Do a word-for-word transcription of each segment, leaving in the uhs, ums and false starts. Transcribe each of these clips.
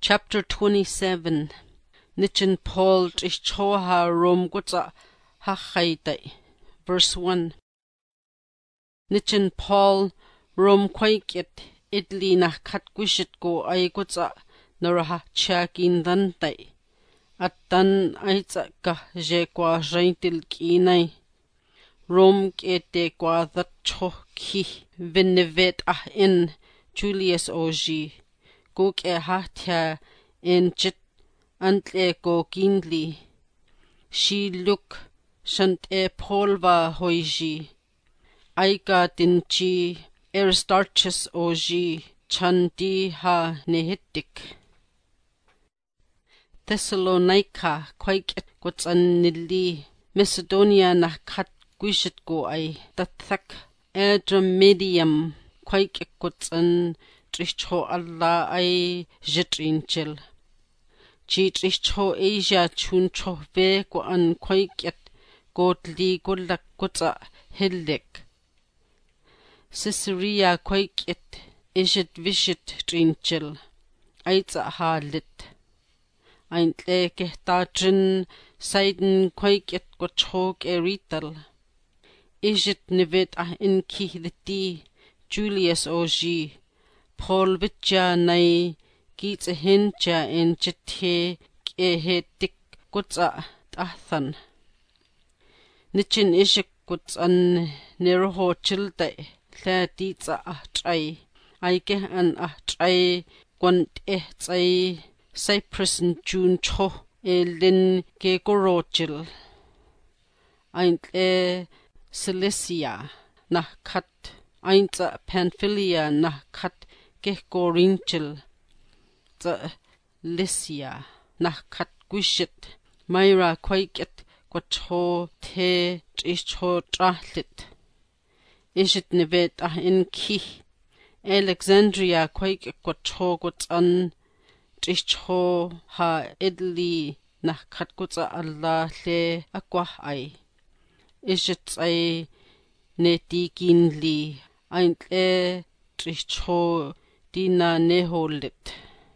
Chapter twenty-seven. Nichin Paul Tishchoha Rom Gutsa Hachaitai. Verse one. Nichin Paul Rom Quaikit Idli na Katgushit go ay Gutsa Naraha Chakin Dantai. At dan aitsa ka je kwa jaintil kinay. Rom kete kwa that cho ki vinivet ah in Julius Oji. Guk e hatya en chit antle go kindli. She look shant e polva hoiji. Aika dinchi Aristarchus Oji chandi ha nehitik. Thessalonica quake quats an nili. Macedonia na kat guishit go ay tathak Adramedium quake quats an Tricho Allah ay jitrinchil. Chi tricho Asia chuncho ve ko an quake godli golak gutsa hillik. Caesarea quake it ishit vishit trinchil. Aitsa ha lit. Aintle kehtadrin Seiden quake it gochog erital. Ishit nivet ah in kihditi Julius Oji. Paul Vitja nay gits a hincha in chithe kehetik gutsa tathan. Nichin ishik guts an neroho childe la ditsa ah tray. Aike an ah tray gwant eh tsay Cyprus and June cho e lin ke gorochil. Aintle Cilicia na kat. Ainta Pamphylia na kat ke gorinchil. Za Lycia na kat guishit. Myra quaket quacho te tricho trahlit. Ishit nivet ah in ki. Alexandria quake quacho guts an tricho ha idli na kat gutsa Allah le aquah ay. Ishit ay netiginli. Aintle tricho dina neholit.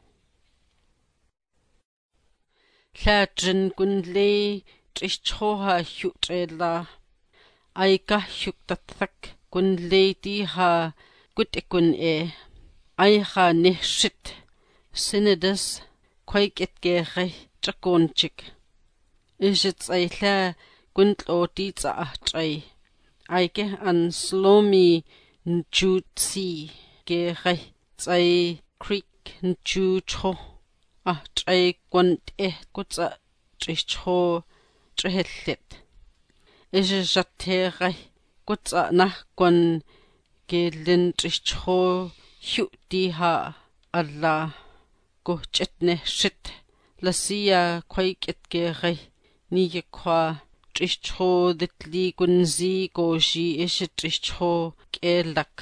Ladrin gunle tricho ha hutrela. Aika huktathak gunle di ha gutikun e. Ay ha neshit. Synodus quake it gere dragonchik. Ishit ay la guntlo ditsa ah tray. Aike an slomi njutsi gere tsay creek njucho ah tray gunt eh gutsa tricho trihillit. Ishe jatere gutsa nah gun gelin tricho hu di ha Allah go chitne shit lasia quake it gere ni kwa tricho ditli gunzi go shi ishe tricho kelak.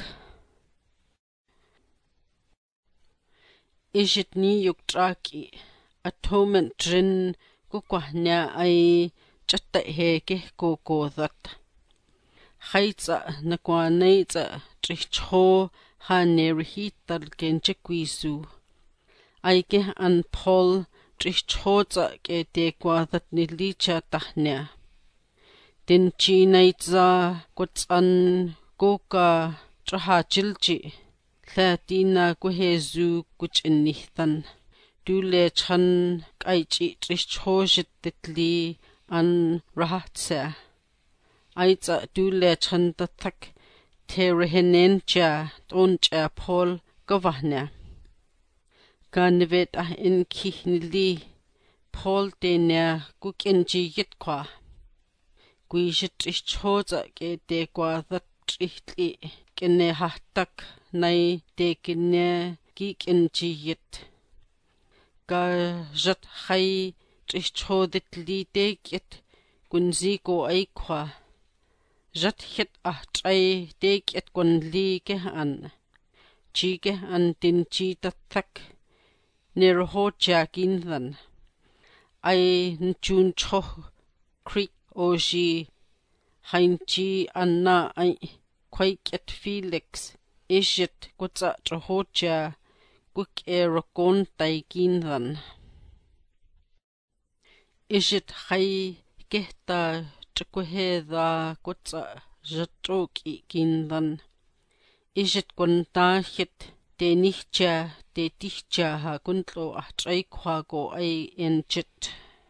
Ishit ni yuk traki atonement drin gukwahnya ay chatta heke go go that. Haitsa nakwanaytsa tricho ha nerihital genchikwisu. Aike an Paul tricho tsa ke dekwa that nilicha tahnya. Din chinaitza guts an goka traha chilchi. La dina guhezu guch inithan. Dule chan kaichi tricho jititli an rahatsa. Aitza dule chan tathak te rehenencha toncha Paul govahna. Ganvet ah in kihnili Paul dena gukenji yitkwa. Guishit tricho za ke dekwa that trihtli kene hahtak nay dekine gikenji yit. Ga jat hay tricho ditli dekit gunzi go aikwa. Jat hit ah tray dekit gunli ke an. Chige an din chi tathak nerho jagindan. Ay njun cho creek oji hainchi anna ay quake at Felix ishit gutsa trahocha kuk erokon taikindan. Ishit hay kehta chkuheda kutsa jatruki kindan. Ishit kuntahit te nihcha te tihcha ha kuntlo ahtray kwago ay enchit.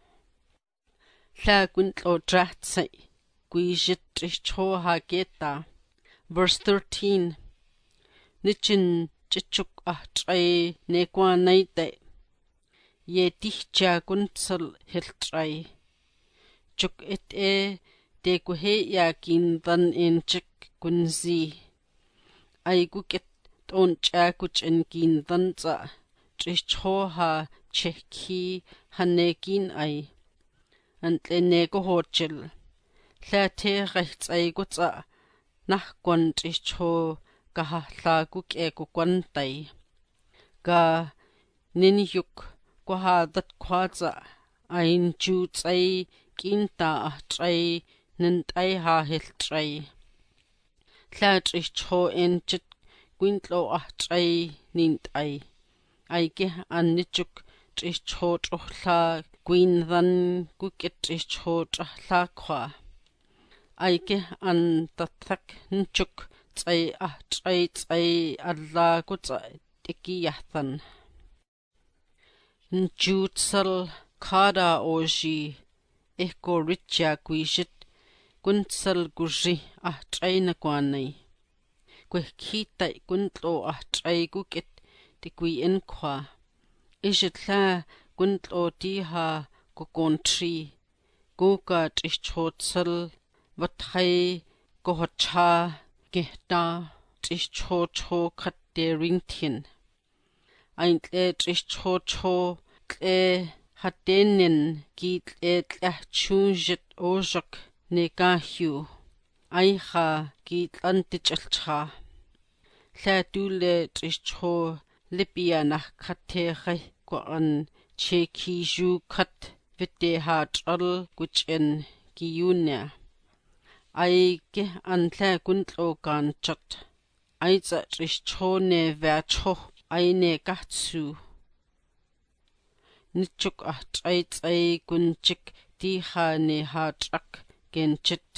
La kuntlo drahtsay guishit trishcho ha geta. Verse thirteen. Nichin chichuk ahtray nekwa naite. Ye tihcha kuntsal hiltray. Chuk it e te kuheya kindan enchik kunzi. Ay kukit toncha kuchen kindan tsa. Trishcho ha chekhi hanekin ay. Antle neko hochil. La te rechts ay kutsa. Nahkwan trishcho kahahla kuk e kukwantay. Ka ninyuk kwahadat kwatsa. Ayn juts ay kinta ahtray nintay ha hiltray. La trishcho enchit kwintlo ahtray nintay. Ay ke annichuk trishcho truhla kwindan kukit trishcho trahla kwa. Ay ke an tathak nchuk tsay ahtray tsay alla kutsa tikiyathan. Njutsal kada oji eko richa kuishit kuntsal gushi ahtray nakwanay. Kwehkitay kuntlo ahtray kukit tikwi enkwa. Ishit la kuntlo tiha kukontri. Kuka trishchotsal vathay kohocha gehta trishchocho katte ringthin. Aintle trishchocho tle hatenin ki tle tlachunjit ojak nekahyu. Ayha ki tlantichalcha. La dule trishcho lipianah katehe kwaan chekiju kat vite hatral kuchen kiyunya. Ay ke antla kuntlo kanchat. Ay tsa trishcho ne vercho ay ne katsu. Nichuk ahtray tsay kunchik tiha ne hatrak genchit.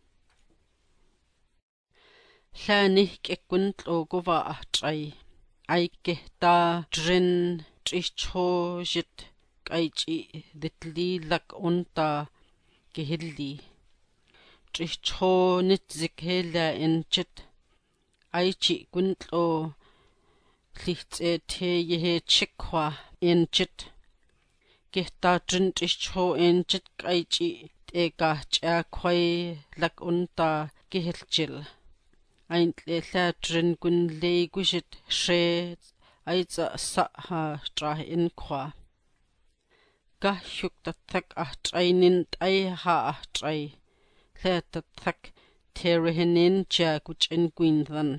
La nihke kuntlo kuva ahtray. Ay kehta drin trishcho jit kaichi ditli lak unta gehilli. Trishcho nitzik hela enchit. Aichi kuntlo lihtse te yehe chikwa enchit. Kehta drin trishcho enchit kaichi te kahcha kway lak unta gehilchil. Aintle la drin kun lay gushit shre aitsa sa ha trah inkwa. Kahyuk tathak ahtray nintay ha ahtray. La tathak terehinin cha kuchen kwindan.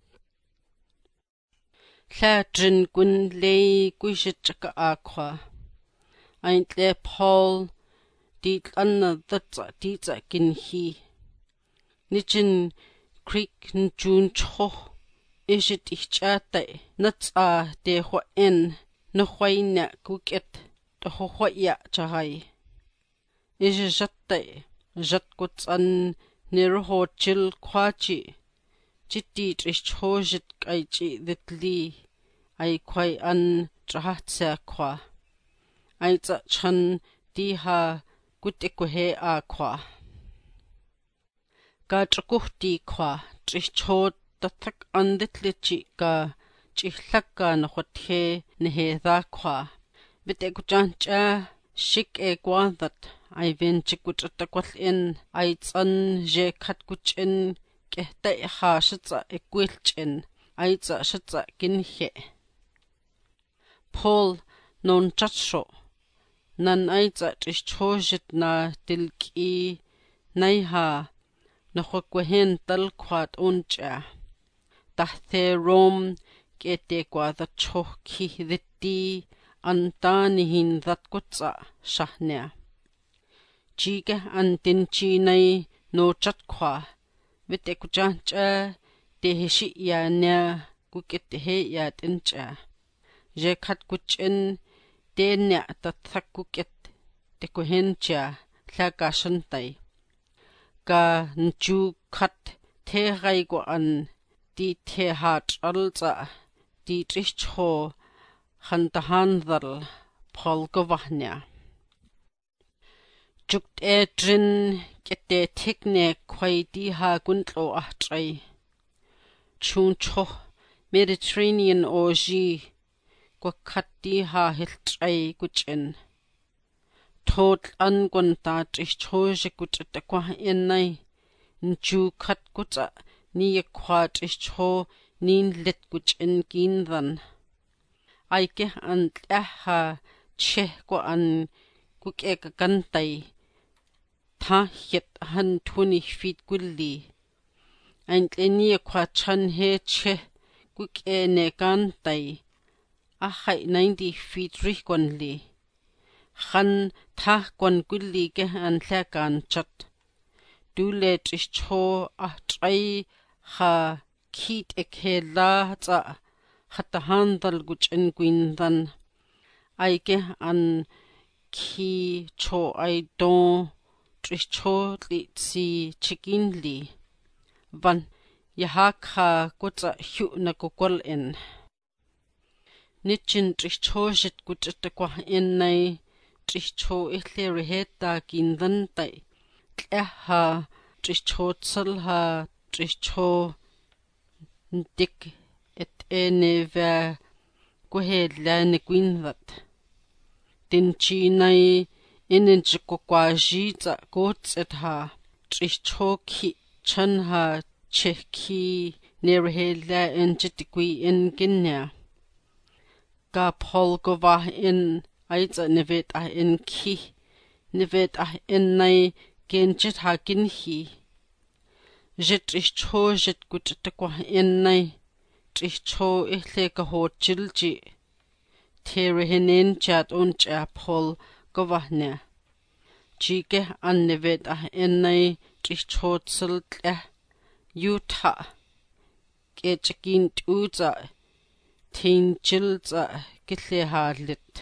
La drin kun lay gushit chaka akwa. Aintle Paul ditlanna datsa ditsa kinhi. Nichin Creek njun cho ishit ichate natsa de hwa en no hwaina kuket to hwaya chahai. Ish jatte jat kutsan nirho chil kwachi chiti trishcho jit kaichi ditli ay kway an trahatsa kwa. Ay tsa chan diha kutikwe a kwa. Ka trakuhti kwa trishcho tathak anditlichi ka chihlaka nakhwathe nehedha kwa. Vite kuchancha shik e kwadat ay venchikutratakwal in ay tsan je khat kuchen kehta ha shitsa ekwilchen ay tsa shitsa kinhe. Paul non chatsho nan ay tsa trishcho jit na tilki naiha nakhwakwehen tal kwat uncha. Tahthe rom kete kwadat choki ditti antanihin that kutsa shahnya. Chike antinchi nay no chatkwa. Vite kuchancha teheshi ya nya kukitehe ya tincha. je khat kuchin tenya tathak kuket te kuhencha tlaka shantai ka nchu khat the gai ko an ti the hat alza ti tricho khantahandal phol ko wahnya jukt edrin kete tekne khwai ti ha kuntlo ahtrai chun cho Mediterranean oji kwa khatti ha hiltrai kuchen thot an konta tricho je kuchta kwa enai nchu khat kucha ni khwa tricho nin let kuchen kindan aike an tha che ko an kuke kantai tha het han twenty feet kulli an tleni khwa chan he che kuke ne kantai a hai ninety feet ri konli khan tha kon kulli ke an thla kan chat du le tricho a trai kha khit ekhela cha khatahandal guchen kwindan aike an khi cho ai don tricho li si chikinli van yaha kha kucha hyu na kokol en nichin tricho jit kuchta kwa en nai tricho ehle reheta kindan tai tla ha tricho tsal ha tricho dik et eneva kuhela ne kwindat tin chi nai inen chikokwaji tsa kotset ha tricho khi chan ha chekhi nerhela en chitikui en ginya ka phol ko va in aitsa nevet a en khi nevet a en nai gen chit ha kin hi jet tricho jet kuchta kwa en nai tricho ehle ka ho chilji there henen chat on cha phol ko vahne chike an nevet a en nai tricho tsil tla yutha ke chikin tuza tin chilza kithle halit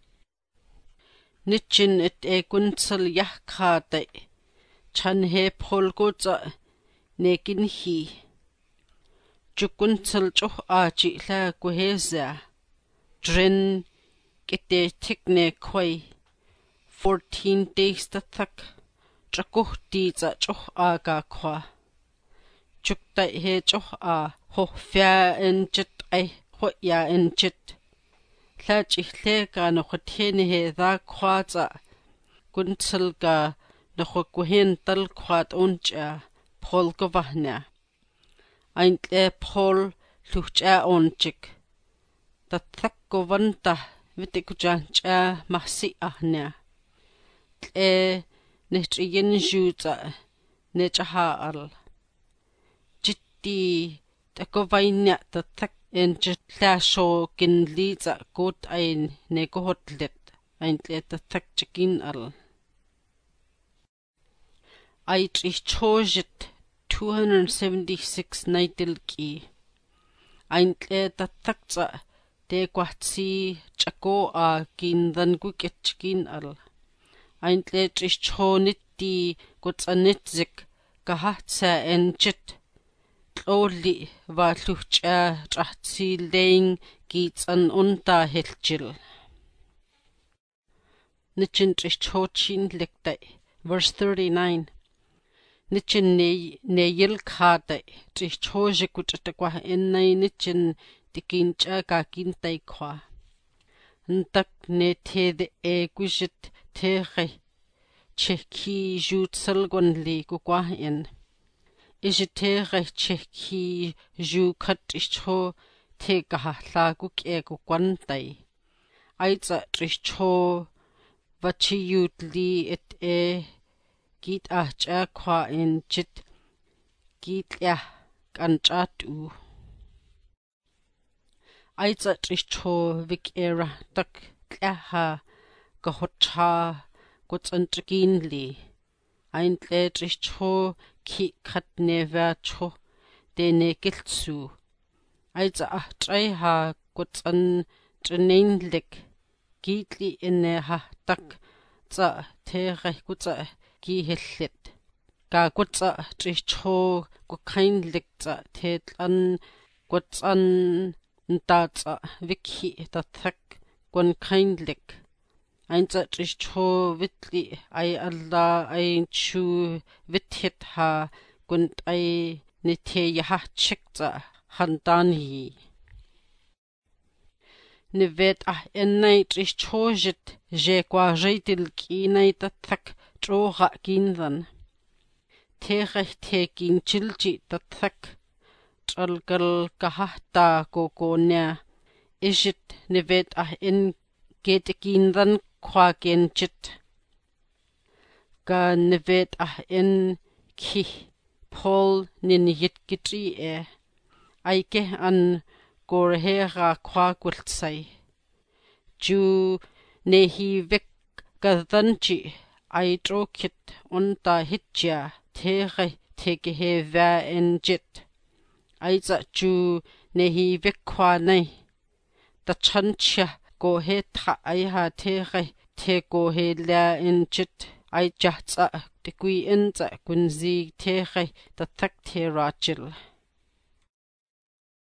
nichin et e kuntsal yakha te chan he phol ko cha nekin hi chukuntsal cho a chi hla ko heza dren kete thikne khoi fourteen days ta thak chakuh ti cha cho a ka khwa chukta he cho a ho fya en chit ai ho ya en chit hla chi hle ka no khathene he da khwa cha kuntsal ka no ko hen tal khwat on cha phol ko wahna ein tle phol lucha on chik ta thak ko vanta vite ku cha mahsi ahna tle ne triyen ju cha ne cha ha al chitti ta ko vaina ta thak en chitla sho kin li cha kot ein ne ko hotlet ein tle ta thak chikin al ai trichojit two hundred seventy-six naitil ki ein tle ta thak cha te kwatsi chako a kindan ku ketchkin al ein tle trichonit ti ko tsanit zik ka hatsa en chit tloli va lucha trahtsi leing ki tsan unta helchil nichin trichochin lektai verse thirty-nine nichin ne ne yil khate trichoje kuchta kwa ennai nichin tikincha ka kintai khwa ntak ne the de e kushit the khe chekhi jutsal gonli ku kwa en ijite khe chekhi ju khat tricho the ka hla ku ke ku kwantai aitsa tricho vachi yutli et e git a cha khwa en chit git ya kan cha tu aitsa tricho vik era tak kya ha ka hotcha ko tsantkin li ein tle tricho ki khat neva cho de ne kiltsu aitsa a trai ha ko tsan trinainlik kiitli innehartak tsa teeqe kutsa kiihillit kaakutsa trichoo kukainlik tsa teetlan kutsan ntaatsa vikhi tathak kunkainlik Ainsa trichoo vitli ay Allah ay chu vithit ha kunt ay nithe yahachik tsa handani Nivet ah ennay trichojit je kwa reitil kinay tathak troha kindan Teeqe teekin chilji tathak tralgal kahahta kokonya ishit nivet ah en ketekindan kwagenchit ka nivet ah en ki Paul nin yitkitri e aike an gorhera kwagultsai ju nehi vek gadanchi ai trokit unta hitja teeqe tegehe va enjit aitsa ju nehi vekwanai tachancha go he tha ai ha teeqe te go he la enjit ai jahtsa te kui enza kunzi teeqe tathak te rachil